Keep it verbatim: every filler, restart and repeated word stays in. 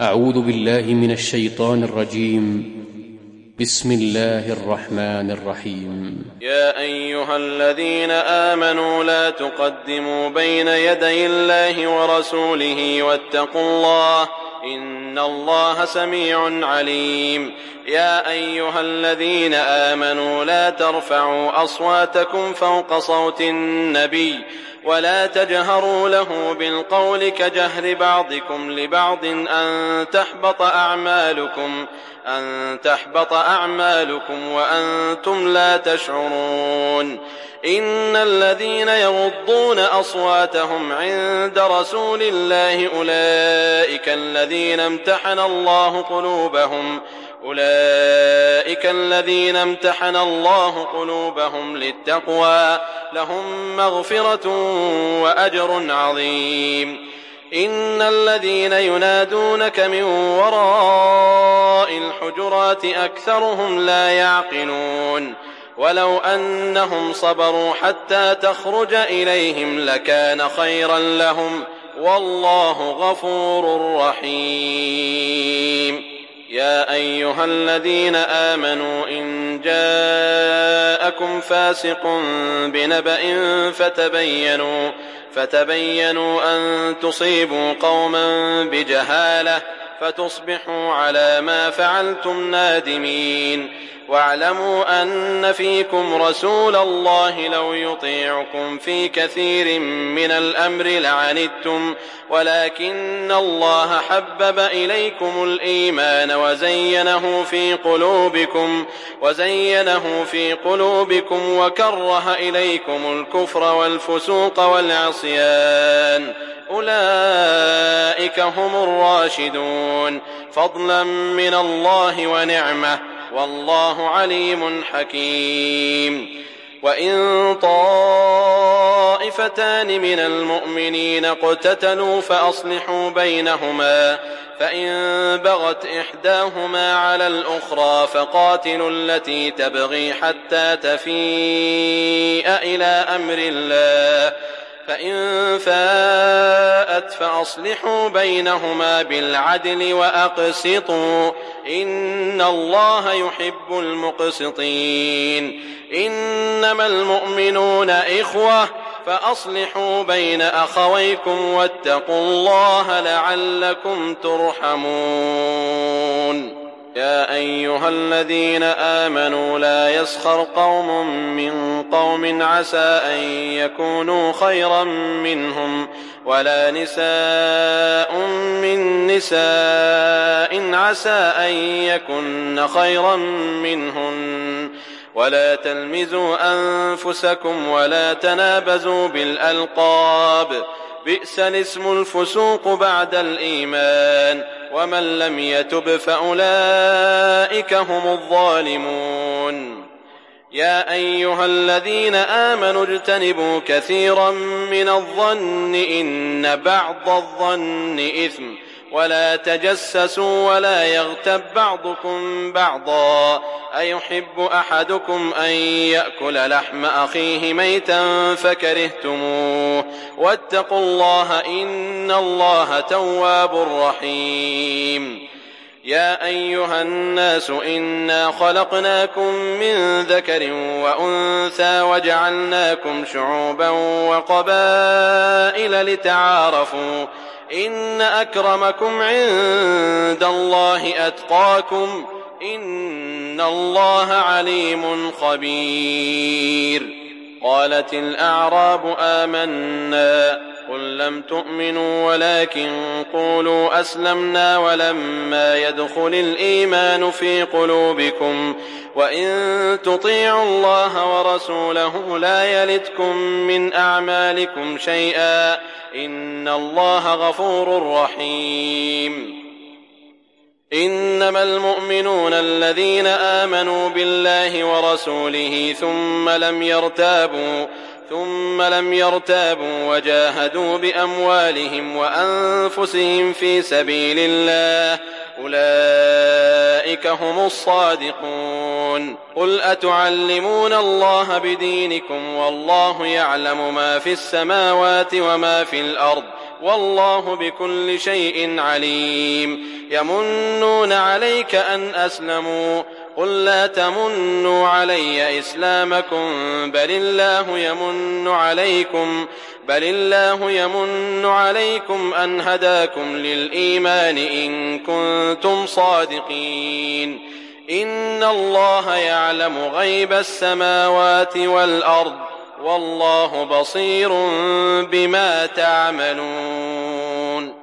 أعوذ بالله من الشيطان الرجيم. بسم الله الرحمن الرحيم. يا أيها الذين آمنوا لا تقدموا بين يدي الله ورسوله واتقوا الله إن الله سميع عليم. يا أيها الذين آمنوا لا ترفعوا أصواتكم فوق صوت النبي ولا تجهروا له بالقول كجهر بعضكم لبعض أن تحبط أعمالكم أن تحبط أعمالكم وأنتم لا تشعرون. إن الذين يغضون أصواتهم عند رسول الله أولئك الذين امتحن الله قلوبهم أولئك الذين امتحن الله قلوبهم للتقوى لهم مغفرة وأجر عظيم. إن الذين ينادونك من وراء الحجرات أكثرهم لا يعقلون. ولو أنهم صبروا حتى تخرج إليهم لكان خيرا لهم والله غفور رحيم. يا أيها الذين آمنوا إن جاءكم فاسق بنبأ فتبينوا فتبينوا أن تصيبوا قوما بجهالة فتصبحوا على ما فعلتم نادمين. واعلموا أن فيكم رسول الله لو يطيعكم في كثير من الأمر لعنتم ولكن الله حبب إليكم الإيمان وزينه في قلوبكم وزينه في قلوبكم وكره إليكم الكفر والفسوق والعصيان أولئك هم الراشدون فضلا من الله ونعمة والله عليم حكيم. وإن طائفتان من المؤمنين اقتتلوا فأصلحوا بينهما فإن بغت إحداهما على الأخرى فقاتلوا التي تبغي حتى تفيء إلى أمر الله فإن فاءت فأصلحوا بينهما بالعدل وأقسطوا إن الله يحب المقسطين. إنما المؤمنون إخوة فأصلحوا بين أخويكم واتقوا الله لعلكم ترحمون. يا أيها الذين آمنوا لا يسخر قوم من قوم عسى أن يكونوا خيرا منهم ولا نساء من نساء عسى أن يكن خيرا منهن ولا تلمزوا أنفسكم ولا تنابزوا بالألقاب بئس الاسم الفسوق بعد الإيمان ومن لم يتب فأولئك هم الظالمون. يا أيها الذين آمنوا اجتنبوا كثيرا من الظن إن بعض الظن إثم ولا تجسسوا ولا يغتب بعضكم بعضا أيحب أحدكم أن يأكل لحم أخيه ميتا فكرهتموه واتقوا الله إن الله تواب رحيم. يا أيها الناس إنا خلقناكم من ذكر وأنثى وجعلناكم شعوبا وقبائل لتعارفوا إن أكرمكم عند الله أتقاكم إن الله عليم خبير. قالت الأعراب آمنا قل لم تؤمنوا ولكن قولوا أسلمنا ولما يدخل الإيمان في قلوبكم وإن تطيعوا الله ورسوله لا يلتكم من أعمالكم شيئا إن الله غفور رحيم. إنما المؤمنون الذين آمنوا بالله ورسوله ثم لم يرتابوا ثم لم يرتابوا وجاهدوا بأموالهم وأنفسهم في سبيل الله أولئك هم الصادقون. قل أتعلمون الله بدينكم والله يعلم ما في السماوات وما في الأرض والله بكل شيء عليم. يمنون عليك أن أسلموا قل لا تمنوا علي إسلامكم بل الله يمن عليكم بل الله يمن عليكم أن هداكم للإيمان إن كنتم صادقين. إن الله يعلم غيب السماوات والأرض والله بصير بما تعملون.